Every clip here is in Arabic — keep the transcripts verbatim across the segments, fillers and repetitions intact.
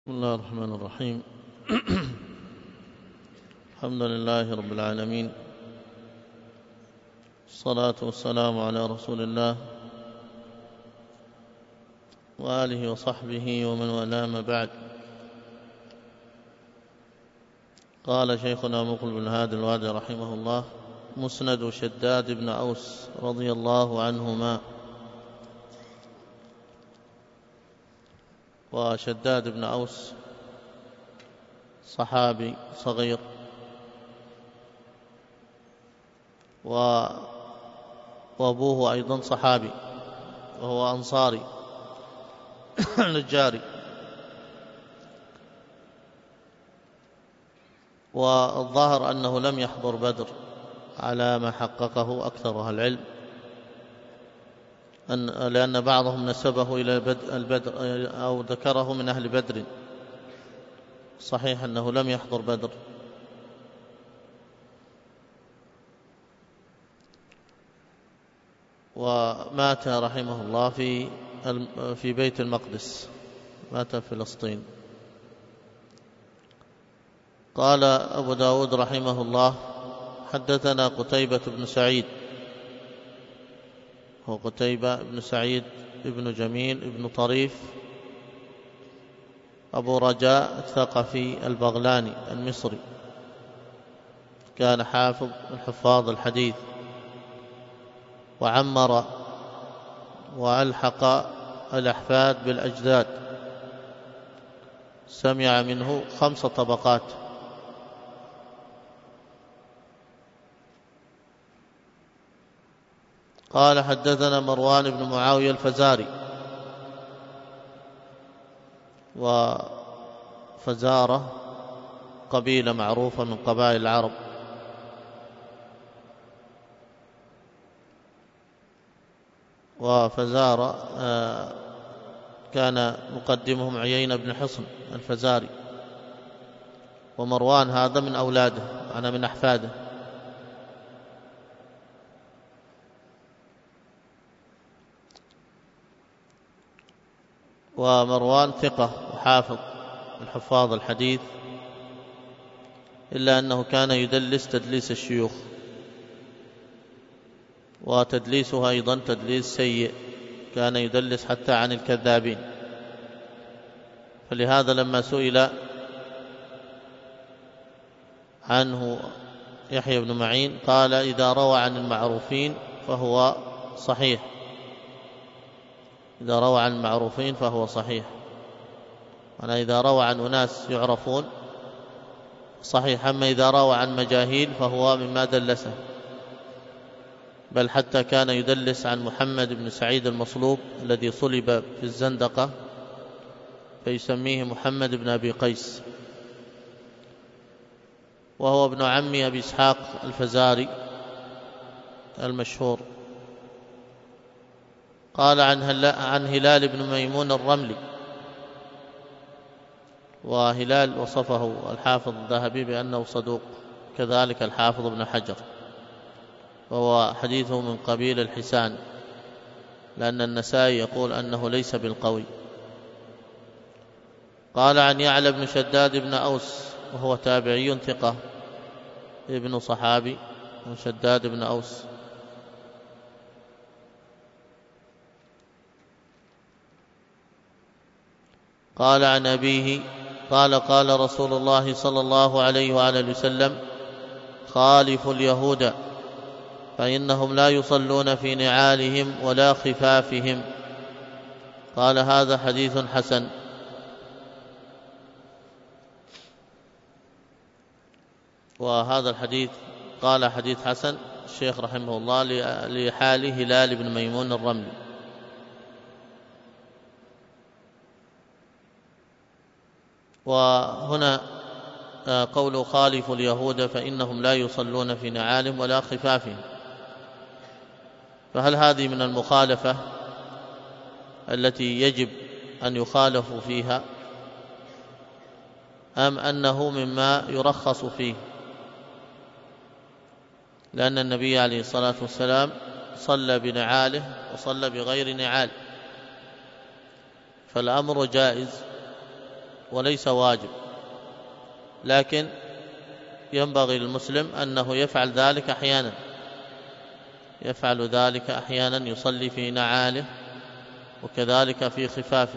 بسم الله الرحمن الرحيم. الحمد لله رب العالمين، الصلاة والسلام على رسول الله وآله وصحبه ومن والاه، ما بعد. قال شيخنا مقبل بن هادي الوادي رحمه الله: مسند شداد بن أوس رضي الله عنهما. وشداد بن أوس صحابي صغير، وأبوه أيضا صحابي وهو أنصاري نجاري. والظاهر أنه لم يحضر بدر على ما حققه أكثر أهل العلم، أن لأن بعضهم نسبه إلى البدر أو ذكره من أهل بدر. صحيح أنه لم يحضر بدر. ومات رحمه الله في في بيت المقدس، مات في فلسطين. قال أبو داود رحمه الله: حدثنا قتيبة بن سعيد، هو قتيبة بن سعيد ابن جميل ابن طريف أبو رجاء الثقفي البغلاني المصري، كان حافظ من حفاظ الحديث، وعمر وألحق الأحفاد بالأجداد، سمع منه خمس طبقات. قال: حدثنا مروان بن معاوية الفزاري، وفزارة قبيلة معروفة من قبائل العرب، وفزارة كان مقدمهم عيينة بن حصن الفزاري، ومروان هذا من أولاده، أنا من أحفاده. ومروان ثقة وحافظ من حفاظ الحديث، إلا أنه كان يدلس تدليس الشيوخ، وتدليسه أيضا تدليس سيء، كان يدلس حتى عن الكذابين. فلهذا لما سئل عنه يحيى بن معين قال: إذا روى عن المعروفين فهو صحيح، إذا روى عن المعروفين فهو صحيح. أنا إذا روى عن أناس يعرفون صحيح، أما إذا روى عن مجاهيل فهو مما دلسه. بل حتى كان يدلس عن محمد بن سعيد المصلوب الذي صلب في الزندقة، فيسميه محمد بن أبي قيس، وهو ابن عم أبي إسحاق الفزاري المشهور. قال عن هلال بن ميمون الرملي، وهلال وصفه الحافظ الذهبي بأنه صدوق، كذلك الحافظ ابن حجر، وهو حديثه من قبيل الحسان، لأن النسائي يقول أنه ليس بالقوي. قال عن يعلى بن شداد بن أوس، وهو تابعي ثقة، ابن صحابي شداد بن أوس. قال عن أبيه قال: قال رسول الله صلى الله عليه وآله وسلم: خالفوا اليهود فإنهم لا يصلون في نعالهم ولا خفافهم. قال: هذا حديث حسن. وهذا الحديث قال حديث حسن الشيخ رحمه الله لحال هلال بن ميمون الرملي. وهنا قول خالفوا اليهود فإنهم لا يصلون في نعالهم ولا خفافهم، فهل هذه من المخالفة التي يجب أن يخالفوا فيها، أم أنه مما يرخص فيه؟ لأن النبي عليه الصلاة والسلام صلى بنعاله وصلى بغير نعال، فالأمر جائز وليس واجب، لكن ينبغي للمسلم أنه يفعل ذلك أحيانا، يفعل ذلك أحيانا، يصلي في نعاله وكذلك في خفافه.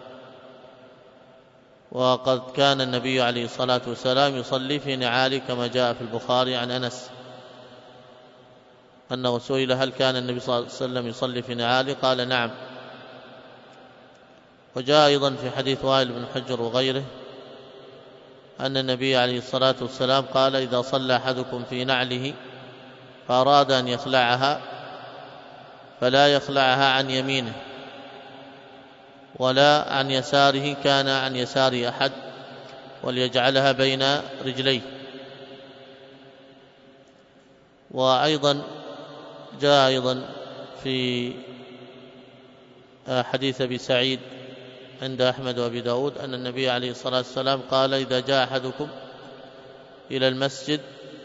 وقد كان النبي عليه الصلاة والسلام يصلي في نعاله كما جاء في البخاري عن أنس أنه سئل هل كان النبي صلى الله عليه وسلم يصلي في نعاله؟ قال نعم. وجاء أيضا في حديث وائل بن حجر وغيره أن النبي عليه الصلاة والسلام قال إذا صلى أحدكم في نعله فأراد أن يخلعها فلا يخلعها عن يمينه ولا عن يساره، كان عن يسار أحد، وليجعلها بين رجليه. وأيضا جاء أيضا في حديث أبي سعيد عند أحمد وأبي داود أن النبي عليه الصلاة والسلام قال إذا جاء أحدكم إلى المسجد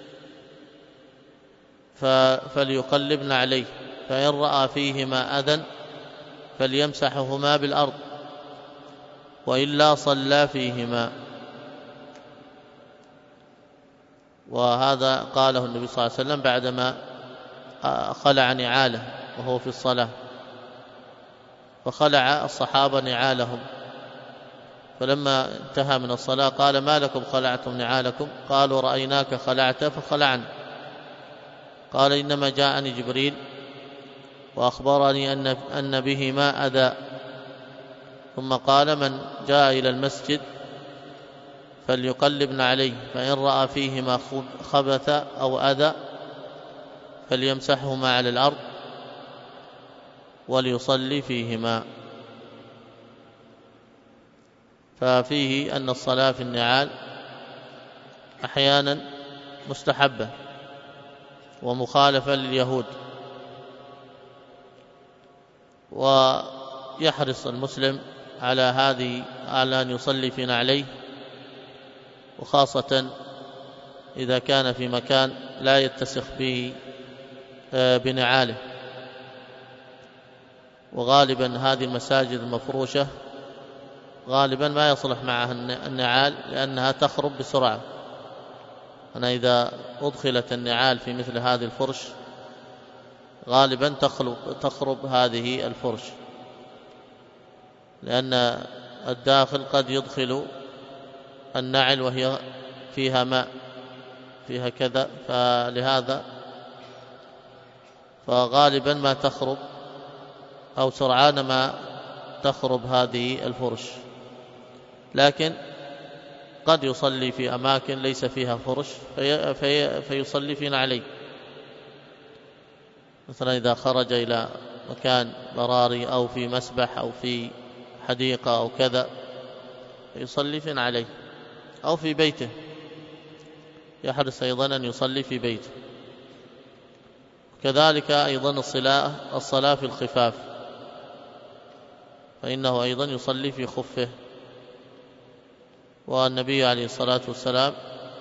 فليقلبن عليه، فإن رأى فيهما أذى فليمسحهما بالأرض وإلا صلى فيهما. وهذا قاله النبي صلى الله عليه وسلم بعدما خلع نعاله وهو في الصلاة، فخلع الصحابة نعالهم، فلما انتهى من الصلاة قال ما لكم خلعتم نعالكم؟ قالوا رأيناك خلعت فخلعنا. قال إنما جاءني جبريل وأخبرني أن أن بهما أذى. ثم قال من جاء إلى المسجد فليقلبن عليه، فإن رأى فيهما خبث أو أذى فليمسحهما على الأرض وليصلي فيهما. ففيه أن الصلاة في النعال أحيانا مستحبة ومخالفة لليهود، ويحرص المسلم على هذه على أن يصلي في نعليه، وخاصة إذا كان في مكان لا يتسخ به بنعاله. وغالبا هذه المساجد المفروشة غالبا ما يصلح معها النعال لأنها تخرب بسرعة. أنا إذا أدخلت النعال في مثل هذه الفرش غالبا تخرب, تخرب هذه الفرش، لأن الداخل قد يدخل النعل وهي فيها ماء فيها كذا، فلهذا فغالبا ما تخرب أو سرعان ما تخرب هذه الفرش. لكن قد يصلي في أماكن ليس فيها فرش في في فيصلي في نعليه، مثلا إذا خرج إلى مكان براري أو في مسبح أو في حديقة أو كذا يصلي في نعليه، أو في بيته يحرص أيضا أن يصلي في بيته. كذلك أيضا الصلاة الصلاة في الخفاف، فإنه أيضا يصلي في خفه. والنبي عليه الصلاة والسلام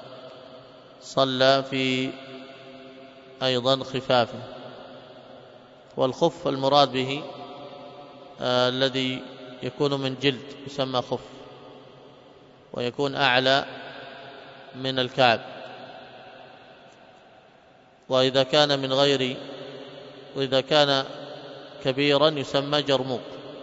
صلى في أيضا خفافه. والخف المراد به آه الذي يكون من جلد يسمى خف، ويكون أعلى من الكعب. وإذا كان من غير وإذا كان كبيرا يسمى جرموق.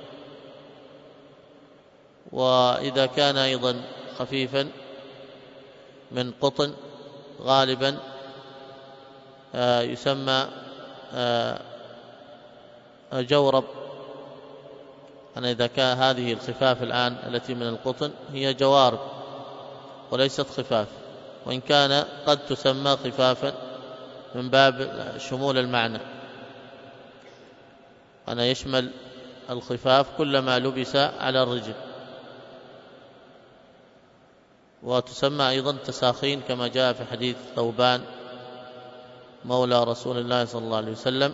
وإذا كان أيضا خفيفا من قطن غالبا آه يسمى آه جورب. أنا إذا كان هذه الخفاف الآن التي من القطن هي جوارب وليست خفاف، وإن كان قد تسمى خفافا من باب شمول المعنى، أنا يشمل الخفاف كل ما لبس على الرجل. وتسمى أيضا تساخين كما جاء في حديث ثوبان مولى رسول الله صلى الله عليه وسلم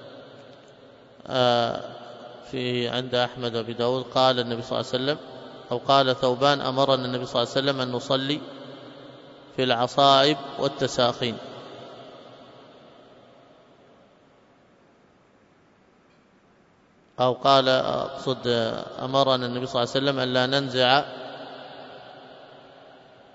في عند أحمد وأبي داود قال النبي صلى الله عليه وسلم أو قال ثوبان أمرنا النبي صلى الله عليه وسلم أن نصلي في العصائب والتساخين. أو قال أقصد أمرنا النبي صلى الله عليه وسلم أن لا ننزع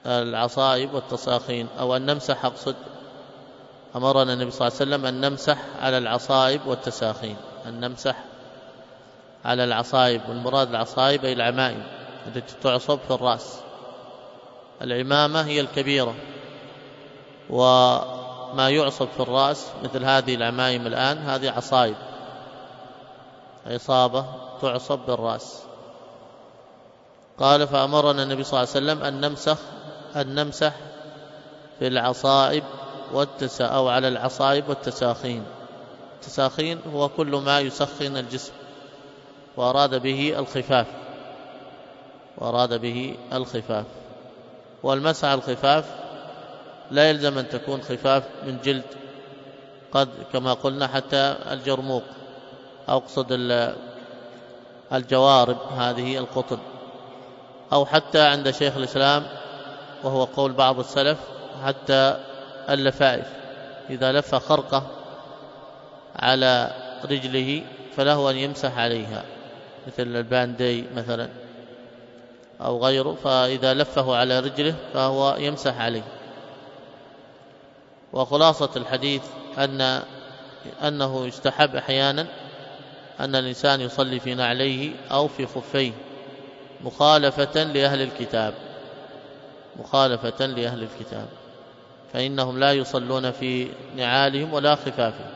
العصائب والتساخين، أو أن نمسح، أقصد أمرنا النبي صلى الله عليه وسلم أن نمسح على العصائب والتساخين، أن نمسح على العصائب، والمراد العصائب أي العمائم التي تعصب في الرأس. العمامة هي الكبيرة، وما يعصب في الرأس مثل هذه العمائم الآن هذه عصائب، عصابة تعصب بالرأس. قال فأمرنا النبي صلى الله عليه وسلم أن نمسح أن نمسح في العصائب والتسا أو على العصائب والتساخين. التساخين هو كل ما يسخن الجسم، وأراد به الخفاف وأراد به الخفاف والمسح على الخفاف لا يلزم أن تكون خفاف من جلد، قد كما قلنا حتى الجرموق، أو أقصد الجوارب هذه القطن، أو حتى عند شيخ الإسلام وهو قول بعض السلف حتى اللفائف، إذا لف خرقة على رجله فله أن يمسح عليها، مثل الباندي مثلا أو غيره، فإذا لفه على رجله فهو يمسح عليه. وخلاصة الحديث أن أنه يستحب أحيانا أن الإنسان يصلي في نعليه أو في خفيه، مخالفة لأهل الكتاب مخالفة لأهل الكتاب فإنهم لا يصلون في نعالهم ولا خفافهم.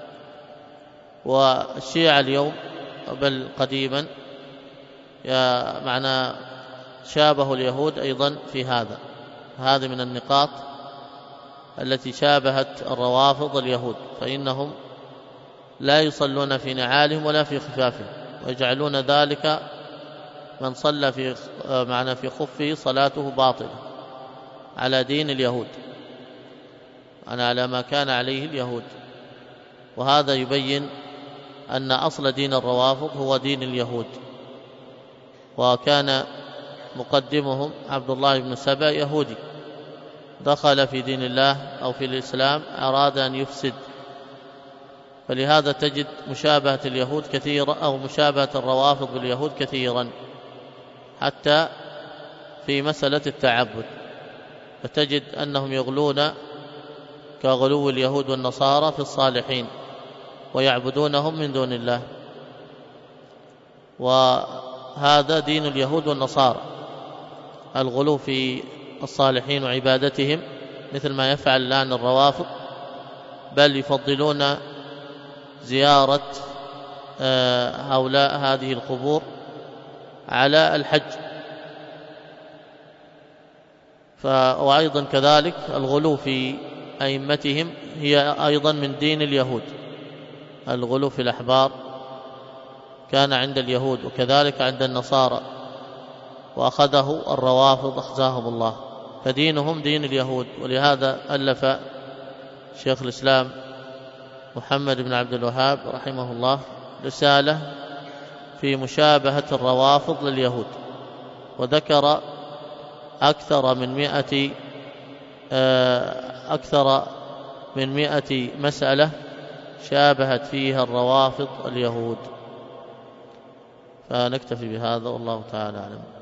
والشيعة اليوم بل قديما يا معنى شابه اليهود أيضا في هذا. هذه من النقاط التي شابهت الروافض اليهود، فإنهم لا يصلون في نعالهم ولا في خفافهم، ويجعلون ذلك من صلى في معنى في خفه صلاته باطلة على دين اليهود، أنا على ما كان عليه اليهود. وهذا يبين أن أصل دين الروافض هو دين اليهود، وكان مقدمهم عبد الله بن سبأ يهودي دخل في دين الله أو في الإسلام، أراد أن يفسد، فلهذا تجد مشابهة اليهود كثيرة أو مشابهة الروافض باليهود كثيرا، حتى في مسألة التعبد، فتجد أنهم يغلون كغلو اليهود والنصارى في الصالحين ويعبدونهم من دون الله، وهذا دين اليهود والنصارى، الغلو في الصالحين وعبادتهم مثل ما يفعل الآن الروافض، بل يفضلون زيارة هؤلاء هذه القبور على الحج. وأيضا كذلك الغلو في أئمتهم هي أيضا من دين اليهود، الغلو في الأحبار كان عند اليهود وكذلك عند النصارى، وأخذه الروافض أخزاهم الله، فدينهم دين اليهود. ولهذا ألف شيخ الإسلام محمد بن عبد الوهاب رحمه الله رسالة في مشابهة الروافض لليهود، وذكر أكثر من مئة أكثر من مئة مسألة شابهت فيها الروافض اليهود. فنكتفي بهذا والله تعالى أعلم.